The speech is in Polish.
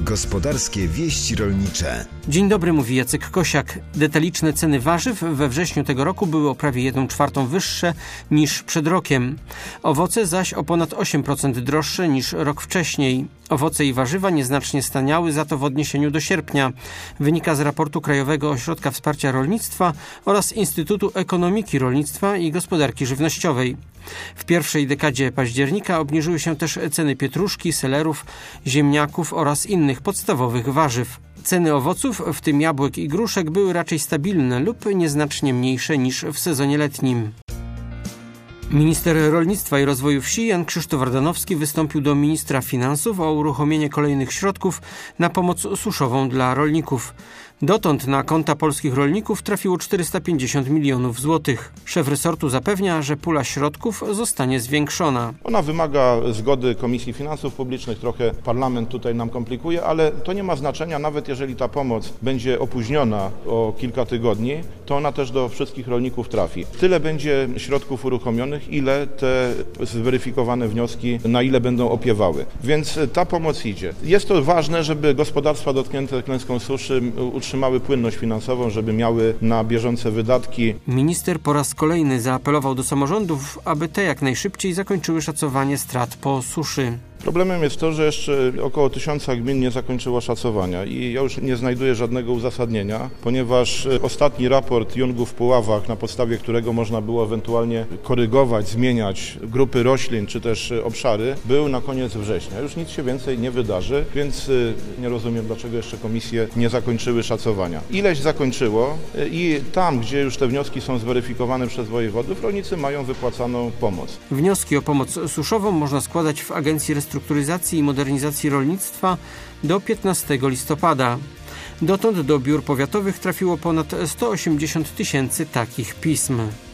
Gospodarskie wieści rolnicze. Dzień dobry, mówi Jacek Kosiak. Detaliczne ceny warzyw we wrześniu tego roku były o prawie 1/4 wyższe niż przed rokiem. Owoce zaś o ponad 8% droższe niż rok wcześniej. Owoce i warzywa nieznacznie staniały za to w odniesieniu do sierpnia. Wynika z raportu Krajowego Ośrodka Wsparcia Rolnictwa oraz Instytutu Ekonomiki Rolnictwa i Gospodarki Żywnościowej. W pierwszej dekadzie października obniżyły się też ceny pietruszki, selerów, ziemniaków oraz innych podstawowych warzyw. Ceny owoców, w tym jabłek i gruszek, były raczej stabilne lub nieznacznie mniejsze niż w sezonie letnim. Minister Rolnictwa i Rozwoju Wsi Jan Krzysztof Ardanowski wystąpił do ministra finansów o uruchomienie kolejnych środków na pomoc suszową dla rolników. Dotąd na konta polskich rolników trafiło 450 milionów złotych. Szef resortu zapewnia, że pula środków zostanie zwiększona. Ona wymaga zgody Komisji Finansów Publicznych, trochę parlament tutaj nam komplikuje, ale to nie ma znaczenia, nawet jeżeli ta pomoc będzie opóźniona o kilka tygodni, to ona też do wszystkich rolników trafi. Tyle będzie środków uruchomionych, ile te zweryfikowane wnioski, na ile będą opiewały. Więc ta pomoc idzie. Jest to ważne, żeby gospodarstwa dotknięte klęską suszy utrzymały płynność finansową, żeby miały na bieżące wydatki. Minister po raz kolejny zaapelował do samorządów, aby te jak najszybciej zakończyły szacowanie strat po suszy. Problemem jest to, że jeszcze około 1000 gmin nie zakończyło szacowania i ja już nie znajduję żadnego uzasadnienia, ponieważ ostatni raport Jungu w Puławach, na podstawie którego można było ewentualnie korygować, zmieniać grupy roślin czy też obszary, był na koniec września. Już nic się więcej nie wydarzy, więc nie rozumiem, dlaczego jeszcze komisje nie zakończyły szacowania. Ileś zakończyło i tam, gdzie już te wnioski są zweryfikowane przez wojewodów, rolnicy mają wypłacaną pomoc. Wnioski o pomoc suszową można składać w Agencji Restrukturyzacji i Modernizacji Rolnictwa do 15 listopada. Dotąd do biur powiatowych trafiło ponad 180 000 takich pism.